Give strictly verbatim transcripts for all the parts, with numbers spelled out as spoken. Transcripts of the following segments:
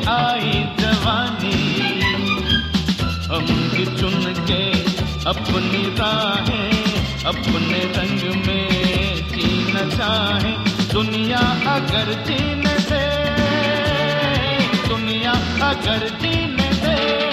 आई जवानी, हम भी चुन के अपनी राहें अपने रंग में जीना चाहें। दुनिया अगर जीने दे, दुनिया अगर जीने दे।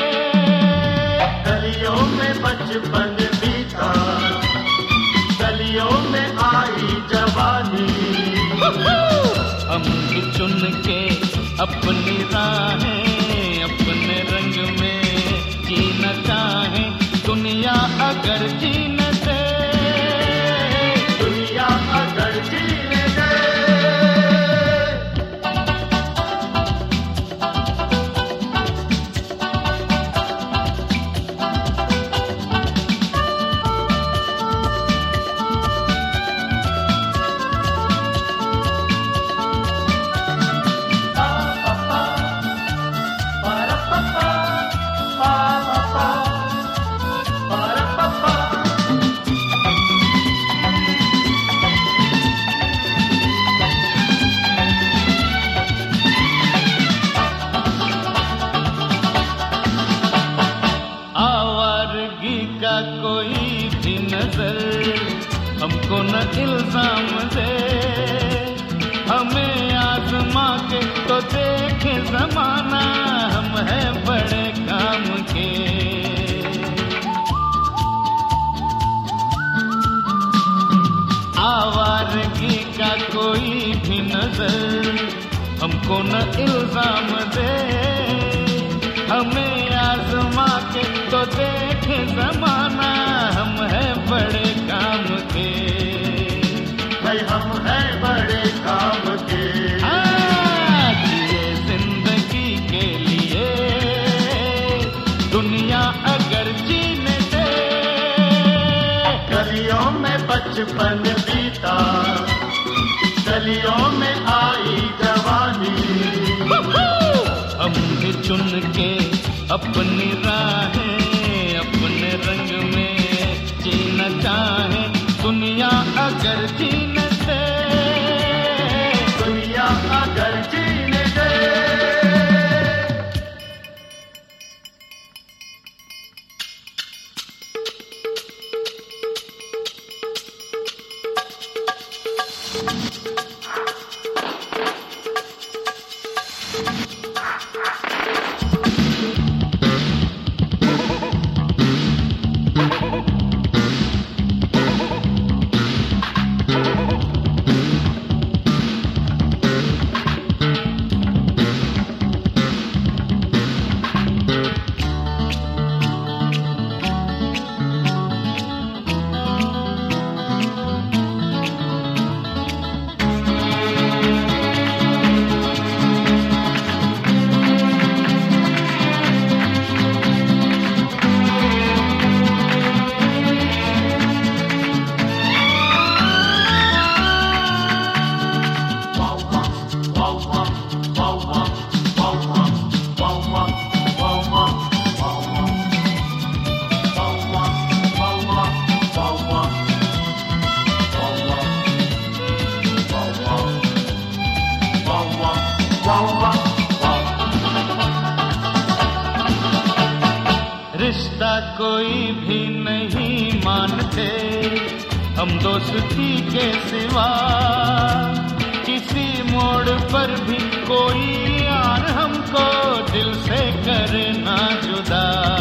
गलियों में बचपन बीता, गलियों में आई जवानी, हम भी चुन के अपनी राहें अपने रंग में जीना चाहें। दुनिया अगर जीने दे, दुनिया अगर जीने दे। कोई भी नजर हमको न इल्जाम दे, हमें आजमा के तो देखे जमाना, हम हैं बड़े काम के। आवारगी का कोई भी नजर हमको न इल्जाम दे, हमें आजमा के तो देखे जमाना, हम हैं बड़े काम के। भाई हम हैं बड़े काम के। जिए जिंदगी के लिए दुनिया अगर जीने दे। गलियों में बचपन बीता, गलियों में आई जवानी, हम भी चुन के अपनी राहें अपने रंग में जीना चाहें। दुनिया अगर जीने दे, दुनिया अगर जीने दे। रिश्ता कोई भी नहीं मानते हम दोस्ती के सिवा, किसी मोड़ पर भी कोई यार हमको दिल से करे ना जुदा।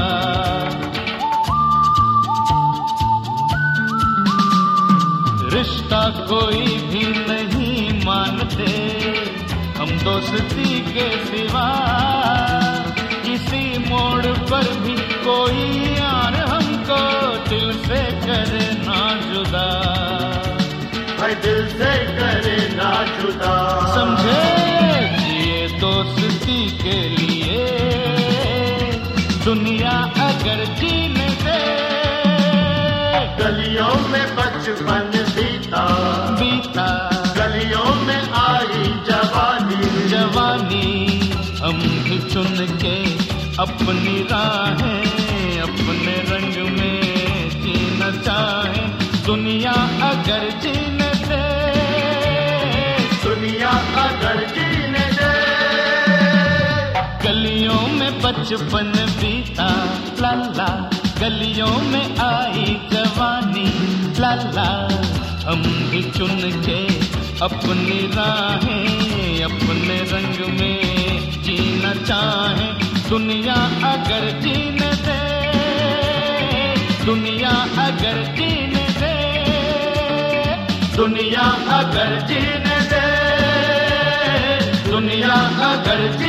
रिश्ता कोई भी नहीं मानते हम दोस्ती के सिवा, किसी मोड़ पर भी कोई यार हमको दिल से करे ना जुदा। भाई दिल से करे ना जुदा। समझे जिए दोस्ती के लिए दुनिया अगर जीने दे। गलियों में बचपन बीता, बीता गलियों में आई जवानी, जवानी हम भी चुन के अपनी राहें अपने रंग में जीना चाहें। दुनिया अगर जीने दे, दुनिया अगर जीने दे। बचपन बीता लाला, गलियों में आई जवानी लाला। हम भी चुन के अपनी राहें अपने रंग में जीना चाहें। दुनिया अगर जीने दे, दुनिया अगर जीने दे, दुनिया अगर जीने दे, दुनिया अगर